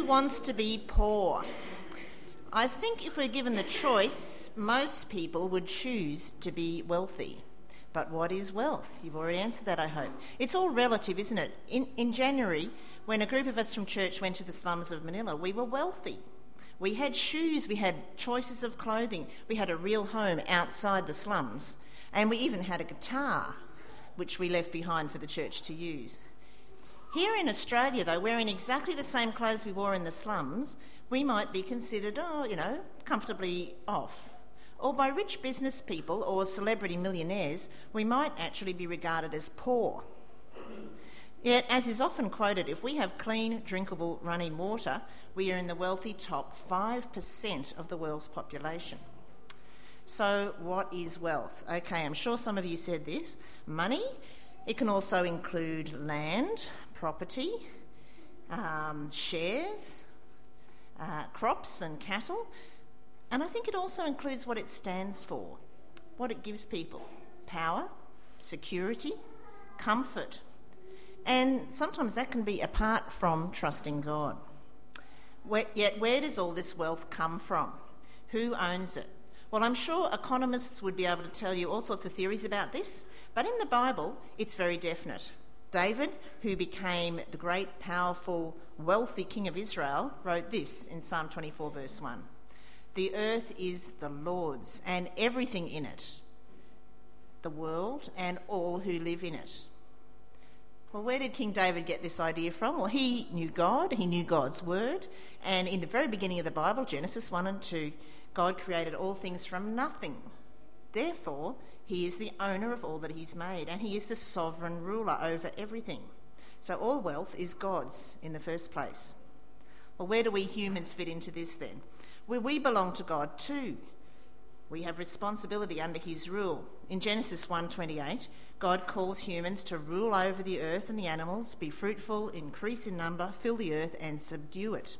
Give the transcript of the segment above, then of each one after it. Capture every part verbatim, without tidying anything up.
wants to be poor? I think if we're given the choice, most people would choose to be wealthy. But what is wealth? You've already answered that, I hope. It's all relative, isn't it? In, in January, when a group of us from church went to the slums of Manila, we were wealthy. We had shoes, we had choices of clothing, we had a real home outside the slums, and we even had a guitar, which we left behind for the church to use. Here in Australia, though, wearing exactly the same clothes we wore in the slums, we might be considered, oh, you know, comfortably off. Or by rich business people or celebrity millionaires, we might actually be regarded as poor. Yet, as is often quoted, if we have clean, drinkable, running water, we are in the wealthy top five percent of the world's population. So, what is wealth? Okay, I'm sure some of you said this. Money. It can also include land, property, um, shares, uh, crops and cattle. And I think it also includes what it stands for, what it gives people: power, security, comfort. And sometimes that can be apart from trusting God. Yet where does all this wealth come from? Who owns it? Well, I'm sure economists would be able to tell you all sorts of theories about this, but in the Bible, it's very definite. David, who became the great, powerful, wealthy king of Israel, wrote this in Psalm twenty-four, verse one. The earth is the Lord's and everything in it, the world and all who live in it. Well, where did King David get this idea from? Well, he knew God, he knew God's word, and in the very beginning of the Bible, Genesis one and two, God created all things from nothing. Therefore, he is the owner of all that he's made, and he is the sovereign ruler over everything. So all wealth is God's in the first place. Well, where do we humans fit into this then? Well, we belong to God too. We have responsibility under his rule. In Genesis one twenty-eight, God calls humans to rule over the earth and the animals, be fruitful, increase in number, fill the earth and subdue it.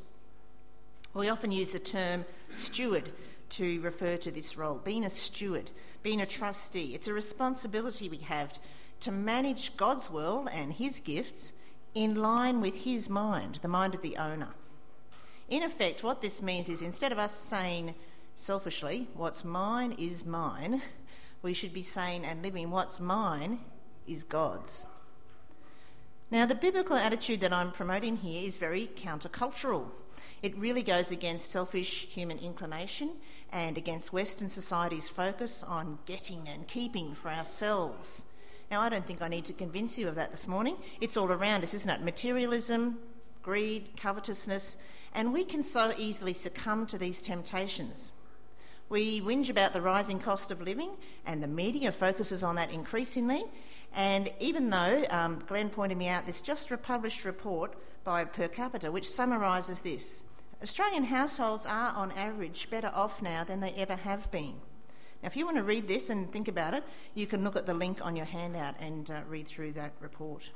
We often use the term steward to refer to this role. Being a steward, being a trustee, it's a responsibility we have to manage God's world and his gifts in line with his mind, the mind of the owner. In effect, what this means is instead of us saying selfishly, what's mine is mine, we should be saying and living, what's mine is God's. Now, the biblical attitude that I'm promoting here is very countercultural. It really goes against selfish human inclination and against Western society's focus on getting and keeping for ourselves. Now, I don't think I need to convince you of that this morning. It's all around us, isn't it? Materialism, greed, covetousness, and we can so easily succumb to these temptations. We whinge about the rising cost of living, and the media focuses on that increasingly. And even though, um, Glenn pointed me out this just published report by Per Capita, which summarises this: Australian households are on average better off now than they ever have been. Now, if you want to read this and think about it, you can look at the link on your handout and uh, read through that report.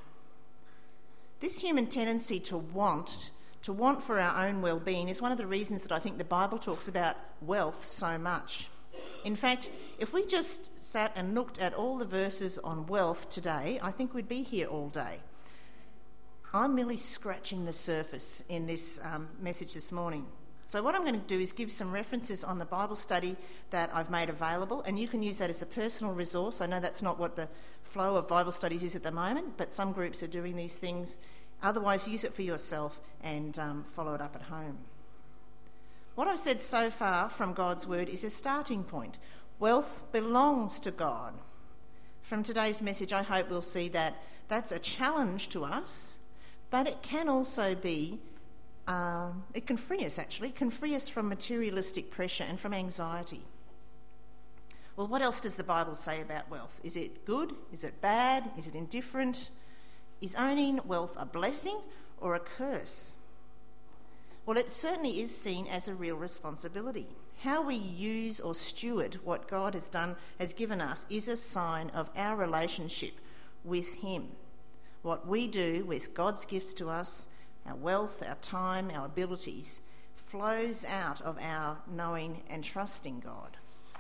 This human tendency to want, to want for our own well-being is one of the reasons that I think the Bible talks about wealth so much. In fact, if we just sat and looked at all the verses on wealth today, I think we'd be here all day. I'm merely scratching the surface in this um, message this morning. So what I'm going to do is give some references on the Bible study that I've made available, and you can use that as a personal resource. I know that's not what the flow of Bible studies is at the moment, but some groups are doing these things. Otherwise, use it for yourself and um, follow it up at home. What I've said so far from God's word is a starting point. Wealth belongs to God. From today's message, I hope we'll see that that's a challenge to us, but it can also be Um, it can free us, actually. It can free us from materialistic pressure and from anxiety. Well, what else does the Bible say about wealth? Is it good? Is it bad? Is it indifferent? Is owning wealth a blessing or a curse? Well, it certainly is seen as a real responsibility. How we use or steward what God has done, has given us, is a sign of our relationship with him. What we do with God's gifts to us, our wealth, our time, our abilities, flows out of our knowing and trusting God.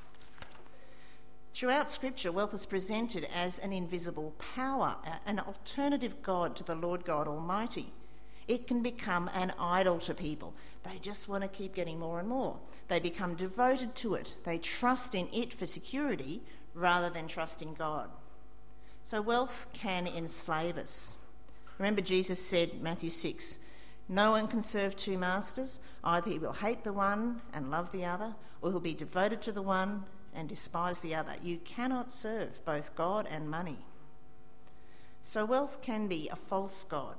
Throughout Scripture, wealth is presented as an invisible power, an alternative God to the Lord God Almighty. it can become an idol to people. They just want to keep getting more and more. They become devoted to it. They trust in it for security rather than trust in God. So wealth can enslave us. Remember, Jesus said, Matthew six, "No one can serve two masters. Either he will hate the one and love the other, or he'll be devoted to the one and despise the other. You cannot serve both God and money." So wealth can be a false god.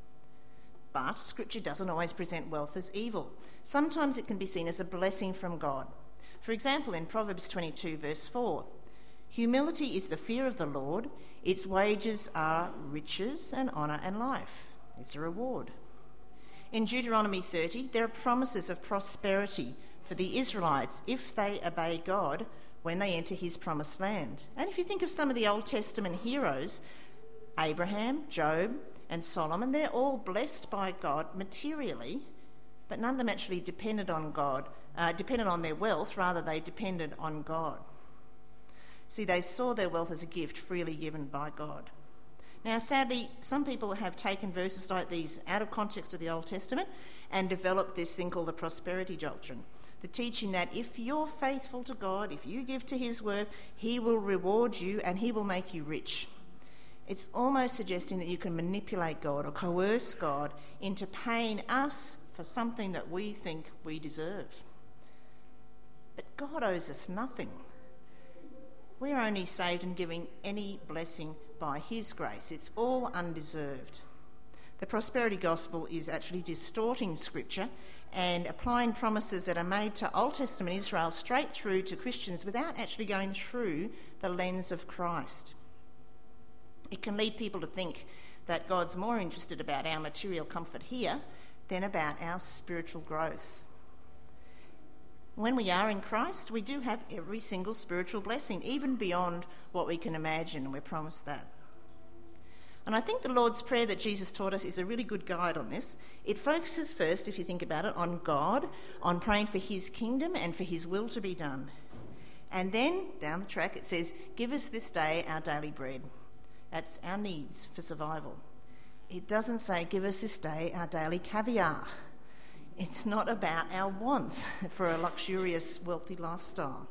But Scripture doesn't always present wealth as evil. Sometimes it can be seen as a blessing from God. For example, in Proverbs twenty-two, verse four, "Humility is the fear of the Lord. Its wages are riches and honour and life." It's a reward. In Deuteronomy thirty, there are promises of prosperity for the Israelites if they obey God when they enter his promised land. And if you think of some of the Old Testament heroes, Abraham, Job, and Solomon, they're all blessed by God materially, but none of them actually depended on God, uh, depended on their wealth, rather they depended on God. See, they saw their wealth as a gift freely given by God. Now, sadly, some people have taken verses like these out of context of the Old Testament and developed this thing called the prosperity doctrine, the teaching that if you're faithful to God, if you give to his work, he will reward you and he will make you rich. It's almost suggesting that you can manipulate God or coerce God into paying us for something that we think we deserve. But God owes us nothing. We're only saved and given any blessing by his grace. It's all undeserved. The prosperity gospel is actually distorting Scripture and applying promises that are made to Old Testament Israel straight through to Christians without actually going through the lens of Christ. It can lead people to think that God's more interested about our material comfort here than about our spiritual growth. When we are in Christ, we do have every single spiritual blessing, even beyond what we can imagine, and we're promised that. And I think the Lord's Prayer that Jesus taught us is a really good guide on this. It focuses first, if you think about it, on God, on praying for his kingdom and for his will to be done. And then, down the track, it says, "Give us this day our daily bread." That's our needs for survival. It doesn't say, "Give us this day our daily caviar." It's not about our wants for a luxurious, wealthy lifestyle.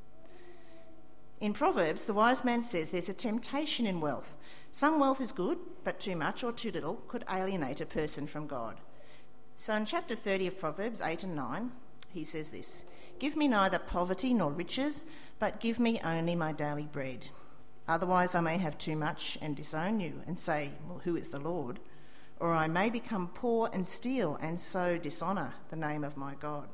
In Proverbs, the wise man says there's a temptation in wealth. Some wealth is good, but too much or too little could alienate a person from God. So in chapter thirty of Proverbs eight and nine, he says this, "Give me neither poverty nor riches, but give me only my daily bread. Otherwise I may have too much and disown you and say, 'Well, who is the Lord?' Or I may become poor and steal and so dishonour the name of my God."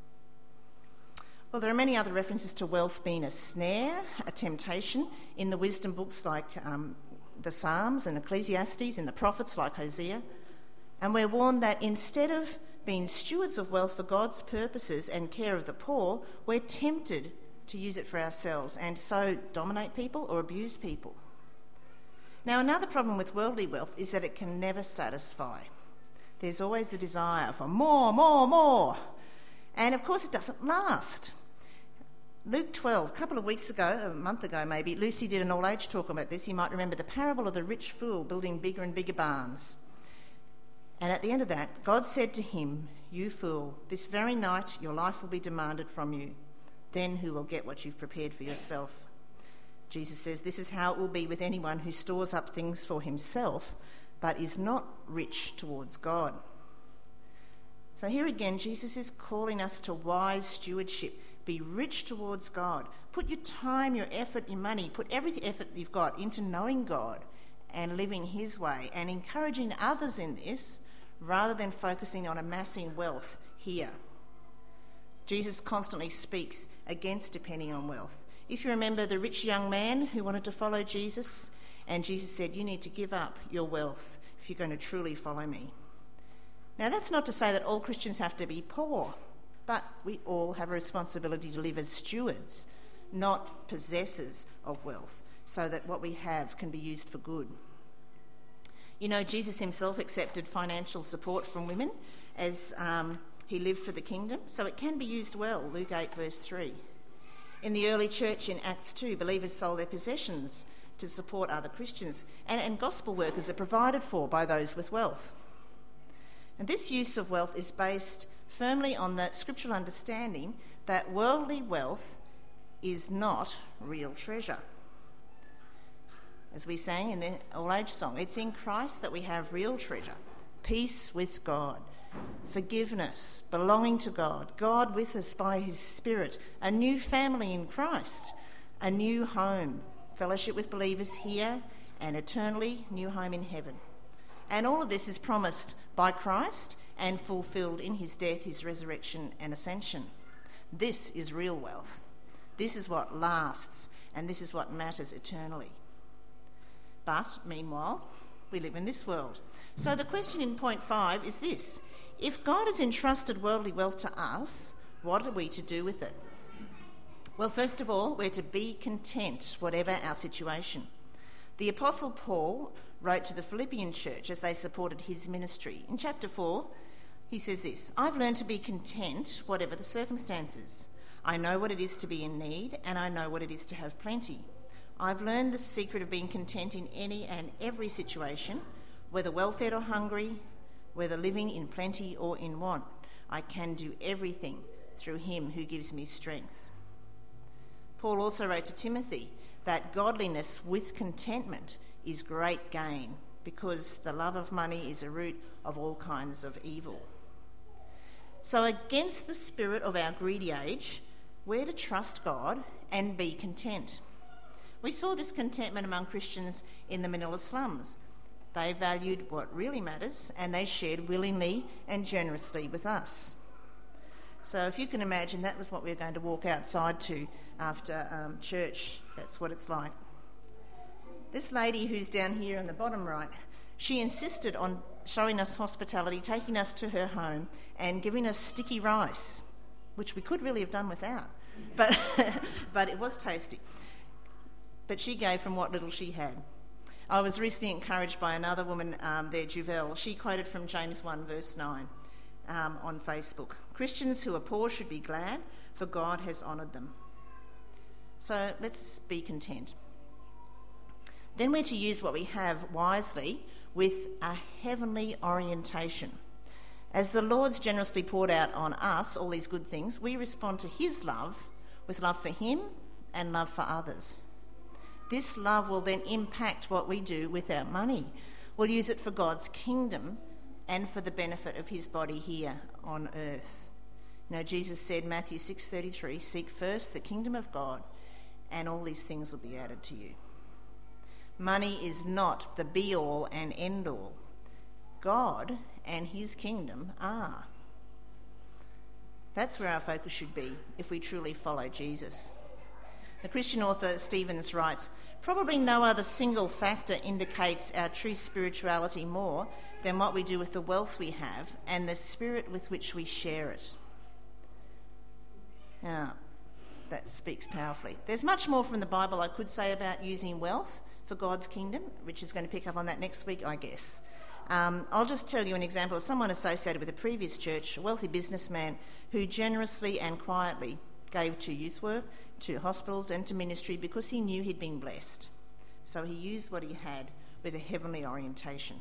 Well, there are many other references to wealth being a snare, a temptation, in the wisdom books like um, the Psalms and Ecclesiastes, in the prophets like Hosea. And we're warned that instead of being stewards of wealth for God's purposes and care of the poor, we're tempted to use it for ourselves and so dominate people or abuse people. Now, another problem with worldly wealth is that it can never satisfy. There's always the desire for more, more, more. And of course it doesn't last. Luke twelve, a couple of weeks ago, a month ago maybe, Lucy did an all-age talk about this. You might remember the parable of the rich fool building bigger and bigger barns. And at the end of that, God said to him, "You fool, this very night your life will be demanded from you. Then who will get what you've prepared for yourself?" Jesus says this is how it will be with anyone who stores up things for himself but is not rich towards God. So here again, Jesus is calling us to wise stewardship. Be rich towards God. Put your time, your effort, your money, put every effort you've got into knowing God and living his way and encouraging others in this rather than focusing on amassing wealth here. Jesus constantly speaks against depending on wealth. If you remember the rich young man who wanted to follow Jesus, and Jesus said, "You need to give up your wealth if you're going to truly follow me." Now, that's not to say that all Christians have to be poor, but we all have a responsibility to live as stewards, not possessors of wealth, so that what we have can be used for good. You know, Jesus himself accepted financial support from women as um, he lived for the kingdom, so it can be used well, Luke eight verse three. In the early church in Acts two, believers sold their possessions to support other Christians, and, and gospel workers are provided for by those with wealth. And this use of wealth is based firmly on the scriptural understanding that worldly wealth is not real treasure. As we sang in the All Age song, it's in Christ that we have real treasure, peace with God, forgiveness, belonging to God, God with us by his Spirit, a new family in Christ, a new home, fellowship with believers here, and eternally new home in heaven. And all of this is promised by Christ and fulfilled in his death, his resurrection and ascension. This is real wealth. This is what lasts, and this is what matters eternally. But, meanwhile, we live in this world. So the question in point five is this: if God has entrusted worldly wealth to us, what are we to do with it? Well, first of all, we're to be content, whatever our situation. The Apostle Paul wrote to the Philippian church as they supported his ministry. In chapter four, he says this: I've learned to be content, whatever the circumstances. I know what it is to be in need, and I know what it is to have plenty. I've learned the secret of being content in any and every situation, whether well-fed or hungry, whether living in plenty or in want. I can do everything through him who gives me strength. Paul also wrote to Timothy that godliness with contentment is great gain, because the love of money is a root of all kinds of evil. So against the spirit of our greedy age, we're to trust God and be content. We saw this contentment among Christians in the Manila slums. They valued what really matters, and they shared willingly and generously with us. So if you can imagine, that was what we were going to walk outside to after um, church. That's what it's like. This lady who's down here in the bottom right, she insisted on showing us hospitality, taking us to her home and giving us sticky rice, which we could really have done without, but but it was tasty. But she gave from what little she had. I was recently encouraged by another woman um, there, Juvel. She quoted from James one verse nine um, on Facebook. Christians who are poor should be glad, for God has honoured them. So let's be content. Then we're to use what we have wisely with a heavenly orientation. As the Lord's generously poured out on us all these good things, we respond to his love with love for him and love for others. This love will then impact what we do with our money. We'll use it for God's kingdom and for the benefit of his body here on earth. You know, Jesus said, Matthew six thirty-three, seek first the kingdom of God, and all these things will be added to you. Money is not the be-all and end-all. God and his kingdom are. That's where our focus should be if we truly follow Jesus. The Christian author Stevens writes, probably no other single factor indicates our true spirituality more than what we do with the wealth we have and the spirit with which we share it. Now, that speaks powerfully. There's much more from the Bible I could say about using wealth for God's kingdom. Rich is going to pick up on that next week, I guess. Um, I'll just tell you an example of someone associated with a previous church, a wealthy businessman who generously and quietly gave to youth work, to hospitals and to ministry because he knew he'd been blessed. So he used what he had with a heavenly orientation.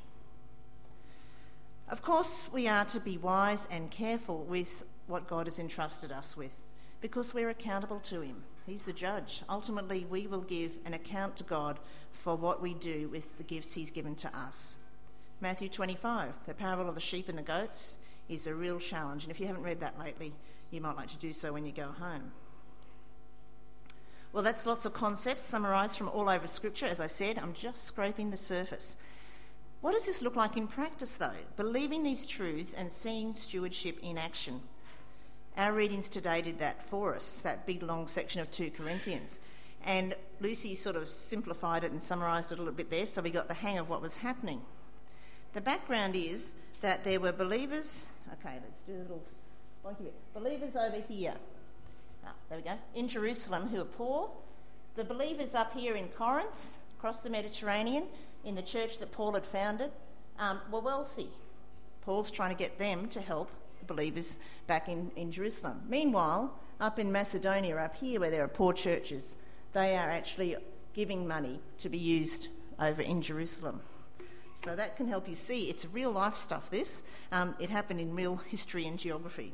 Of course, we are to be wise and careful with what God has entrusted us with, because we're accountable to him. He's the judge. Ultimately, we will give an account to God for what we do with the gifts he's given to us. Matthew twenty-five, the parable of the sheep and the goats, is a real challenge. And if you haven't read that lately, you might like to do so when you go home. Well, that's lots of concepts summarised from all over Scripture. As I said, I'm just scraping the surface. What does this look like in practice, though? Believing these truths and seeing stewardship in action. Our readings today did that for us, that big long section of two Corinthians. And Lucy sort of simplified it and summarised it a little bit there, so we got the hang of what was happening. The background is that there were believers, okay, let's do a little spiky bit. Believers over here, ah, there we go, in Jerusalem who are poor. The believers up here in Corinth, across the Mediterranean, in the church that Paul had founded, um, were wealthy. Paul's trying to get them to help the believers back in, in Jerusalem. Meanwhile, up in Macedonia, up here where there are poor churches, they are actually giving money to be used over in Jerusalem. So that can help you see it's real life stuff, this. Um, it happened in real history and geography.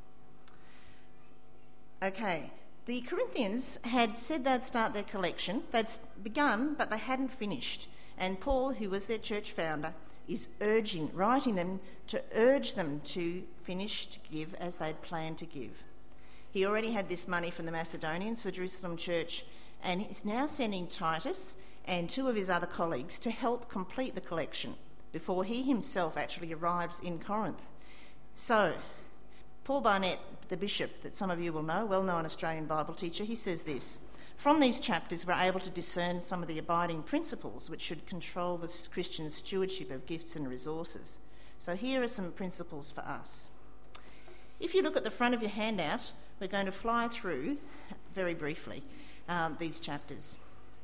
Okay, the Corinthians had said they'd start their collection. They'd begun, but they hadn't finished. And Paul, who was their church founder, is urging, writing them to urge them to finish to give as they'd planned to give. He already had this money from the Macedonians for Jerusalem Church, and he's now sending Titus and two of his other colleagues to help complete the collection before he himself actually arrives in Corinth. So, Paul Barnett, the bishop that some of you will know, well-known Australian Bible teacher, he says this: from these chapters we're able to discern some of the abiding principles which should control the Christian stewardship of gifts and resources. So here are some principles for us. If you look at the front of your handout, we're going to fly through, very briefly, um, these chapters.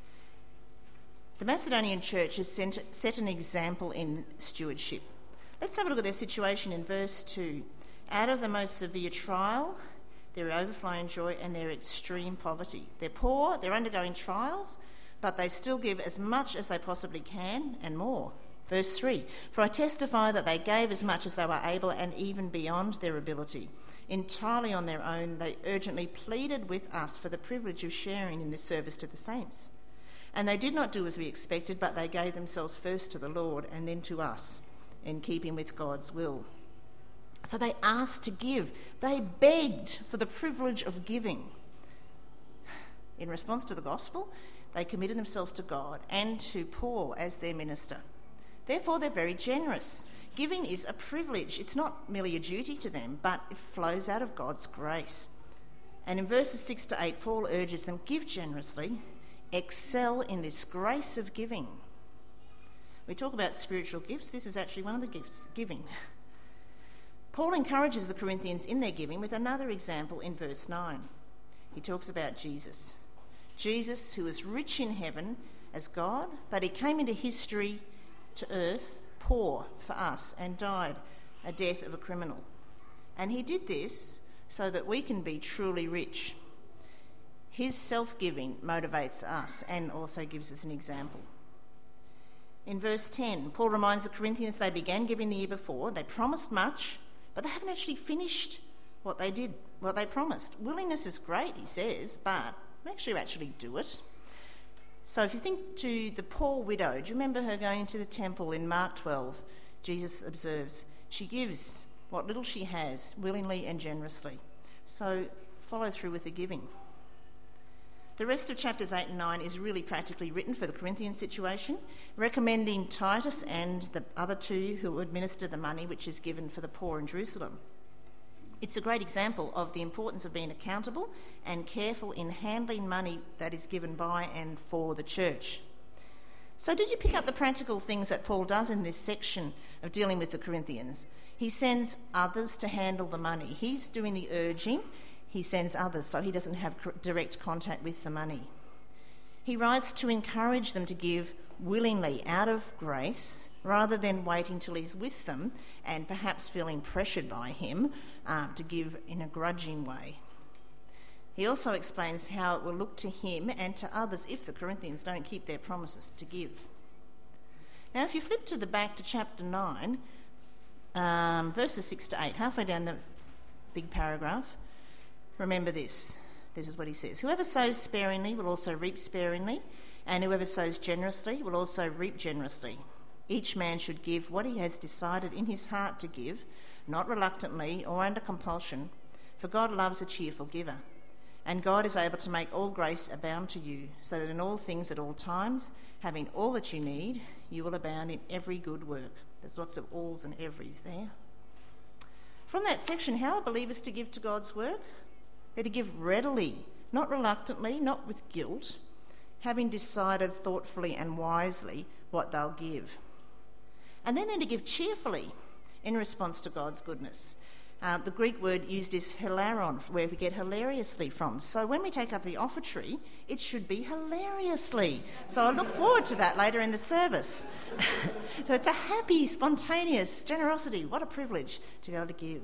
The Macedonian church has sent, set an example in stewardship. Let's have a look at their situation in verse two. Out of the most severe trial, their overflowing joy and their extreme poverty. They're poor, they're undergoing trials, but they still give as much as they possibly can and more. Verse three, for I testify that they gave as much as they were able and even beyond their ability. Entirely on their own, they urgently pleaded with us for the privilege of sharing in this service to the saints. And they did not do as we expected, but they gave themselves first to the Lord and then to us, in keeping with God's will. So they asked to give. They begged for the privilege of giving. In response to the gospel, they committed themselves to God and to Paul as their minister. Therefore, they're very generous. Giving is a privilege. It's not merely a duty to them, but it flows out of God's grace. And in verses six to eight, Paul urges them, give generously, excel in this grace of giving. We talk about spiritual gifts. This is actually one of the gifts, giving. Paul encourages the Corinthians in their giving with another example in verse nine. He talks about Jesus. Jesus, who is rich in heaven as God, but he came into history to earth poor for us and died a death of a criminal. And he did this so that we can be truly rich. His self-giving motivates us and also gives us an example. In verse ten, Paul reminds the Corinthians they began giving the year before. They promised much, but they haven't actually finished what they did, what they promised. Willingness is great, he says, but make sure you actually do it. So if you think to the poor widow, do you remember her going to the temple in Mark twelve? Jesus observes, she gives what little she has willingly and generously. So follow through with the giving. The rest of chapters eight and nine is really practically written for the Corinthian situation, recommending Titus and the other two who will administer the money which is given for the poor in Jerusalem. It's a great example of the importance of being accountable and careful in handling money that is given by and for the church. So did you pick up the practical things that Paul does in this section of dealing with the Corinthians? He sends others to handle the money. He's doing the urging. He sends others so he doesn't have direct contact with the money. He writes to encourage them to give willingly out of grace rather than waiting till he's with them and perhaps feeling pressured by him uh, to give in a grudging way. He also explains how it will look to him and to others if the Corinthians don't keep their promises to give. Now, if you flip to the back to chapter nine, um, verses six to eight, halfway down the big paragraph, remember this. This is what he says. Whoever sows sparingly will also reap sparingly, and whoever sows generously will also reap generously. Each man should give what he has decided in his heart to give, not reluctantly or under compulsion, for God loves a cheerful giver. And God is able to make all grace abound to you, so that in all things at all times, having all that you need, you will abound in every good work. There's lots of alls and everys there. From that section, how are believers to give to God's work? They're to give readily, not reluctantly, not with guilt, having decided thoughtfully and wisely what they'll give. And then they're to give cheerfully in response to God's goodness. Uh, the Greek word used is hilaron, where we get hilariously from. So when we take up the offertory, it should be hilariously. So I look forward to that later in the service. So it's a happy, spontaneous generosity. What a privilege to be able to give.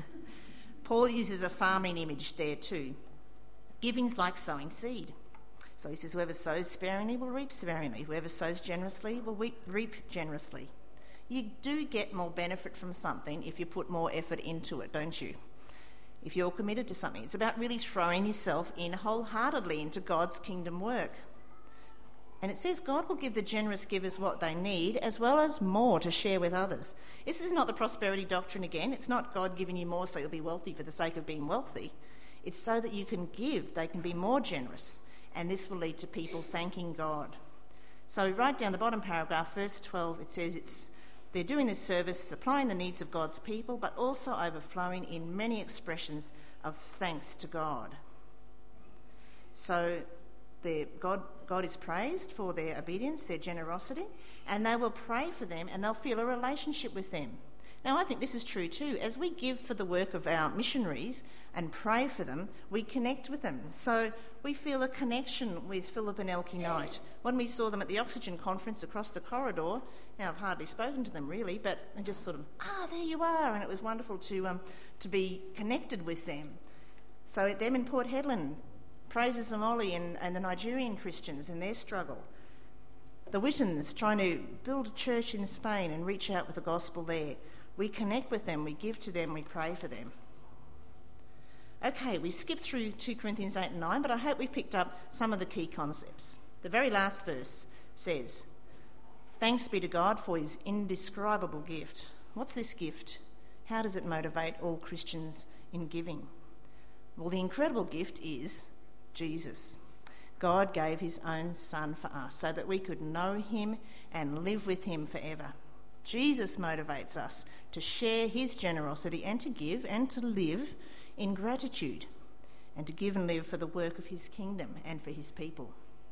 Paul uses a farming image there too. Giving's like sowing seed. So he says, whoever sows sparingly will reap sparingly. Whoever sows generously will reap, reap generously. You do get more benefit from something if you put more effort into it, don't you? If you're committed to something. It's about really throwing yourself in wholeheartedly into God's kingdom work. And it says God will give the generous givers what they need, as well as more to share with others. This is not the prosperity doctrine again. It's not God giving you more so you'll be wealthy for the sake of being wealthy. It's so that you can give, they can be more generous, and this will lead to people thanking God. So right down the bottom paragraph, verse twelve, it says it's they're doing this service, supplying the needs of God's people, but also overflowing in many expressions of thanks to God. So God, God is praised for their obedience, their generosity, and they will pray for them and they'll feel a relationship with them. Now, I think this is true too. As we give for the work of our missionaries and pray for them, we connect with them. So we feel a connection with Philip and Elkie Knight. When we saw them at the Oxygen Conference across the corridor, now I've hardly spoken to them really, but I just sort of, ah, there you are, and it was wonderful to um, to be connected with them. So them in Port Hedland, praises Somali and, and the Nigerian Christians in their struggle. The Wittens trying to build a church in Spain and reach out with the gospel there. We connect with them, we give to them, we pray for them. Okay, we've skipped through two Corinthians eight and nine, but I hope we've picked up some of the key concepts. The very last verse says, "Thanks be to God for his indescribable gift." What's this gift? How does it motivate all Christians in giving? Well, the incredible gift is Jesus. God gave his own son for us so that we could know him and live with him forever. Jesus motivates us to share his generosity and to give and to live in gratitude and to give and live for the work of his kingdom and for his people.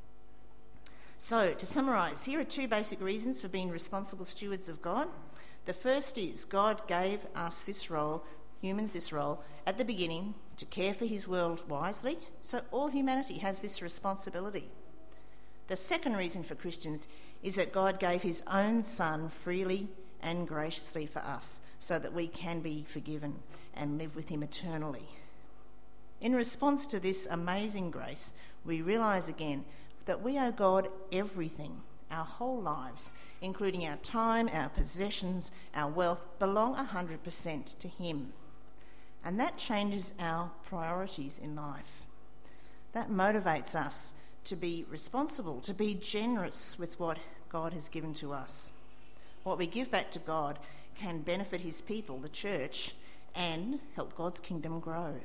So, to summarise, here are two basic reasons for being responsible stewards of God. The first is God gave us this role, humans this role, at the beginning to care for his world wisely, so all humanity has this responsibility. The second reason for Christians is that God gave his own son freely and graciously for us so that we can be forgiven and live with him eternally. In response to this amazing grace, we realise again that we owe God everything. Our whole lives, including our time, our possessions, our wealth, belong one hundred percent to him. And that changes our priorities in life. That motivates us to be responsible, to be generous with what God has given to us. What we give back to God can benefit his people, the church, and help God's kingdom grow.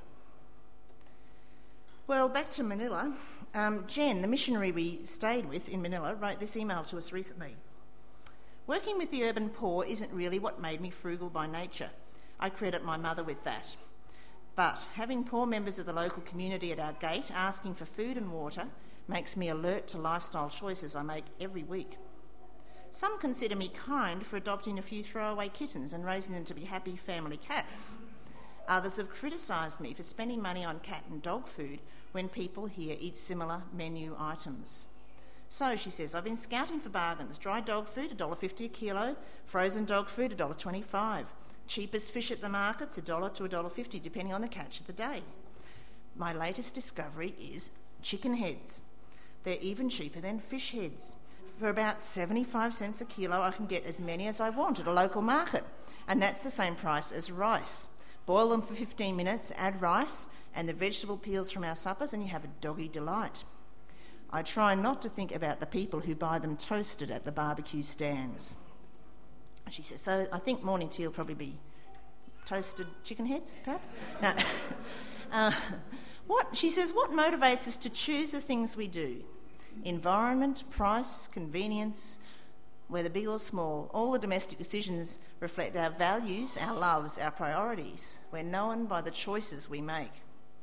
Well, back to Manila. Um, Jen, the missionary we stayed with in Manila, wrote this email to us recently. "Working with the urban poor isn't really what made me frugal by nature. I credit my mother with that. But having poor members of the local community at our gate asking for food and water makes me alert to lifestyle choices I make every week. Some consider me kind for adopting a few throwaway kittens and raising them to be happy family cats. Others have criticised me for spending money on cat and dog food when people here eat similar menu items. So," she says, "I've been scouting for bargains. Dry dog food, one dollar fifty a kilo. Frozen dog food, one dollar twenty-five. Cheapest fish at the markets, one dollar to one dollar fifty, depending on the catch of the day. My latest discovery is chicken heads. They're even cheaper than fish heads. For about seventy-five cents a kilo, I can get as many as I want at a local market, and that's the same price as rice. Boil them for fifteen minutes, add rice and the vegetable peels from our suppers, and you have a doggy delight. I try not to think about the people who buy them toasted at the barbecue stands." She says, "So I think morning tea will probably be toasted chicken heads, perhaps?" No. uh, what she says, "What motivates us to choose the things we do? Environment, price, convenience, whether big or small, all the domestic decisions reflect our values, our loves, our priorities. We're known by the choices we make.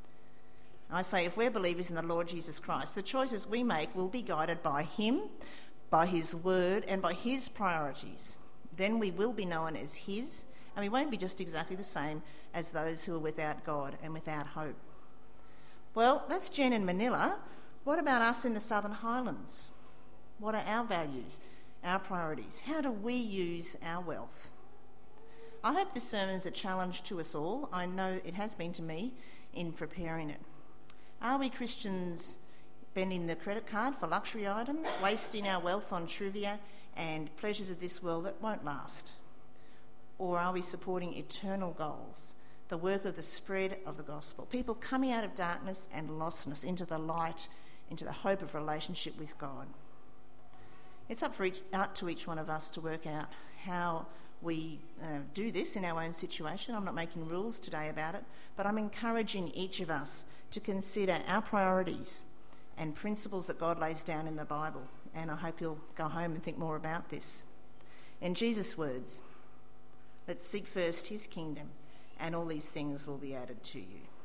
I say if we're believers in the Lord Jesus Christ, the choices we make will be guided by him, by his word, and by his priorities. Then we will be known as his, and we won't be just exactly the same as those who are without God and without hope." Well, that's Jen in Manila. What about us in the Southern Highlands? What are our values, our priorities? How do we use our wealth? I hope this sermon is a challenge to us all. I know it has been to me in preparing it. Are we Christians spending the credit card for luxury items, wasting our wealth on trivia and pleasures of this world that won't last? Or are we supporting eternal goals, the work of the spread of the gospel, people coming out of darkness and lostness into the light, into the hope of relationship with God? It's up, for each, up to each one of us to work out how we uh, do this in our own situation. I'm not making rules today about it, but I'm encouraging each of us to consider our priorities and principles that God lays down in the Bible. And I hope you'll go home and think more about this. In Jesus' words, let's seek first his kingdom, and all these things will be added to you.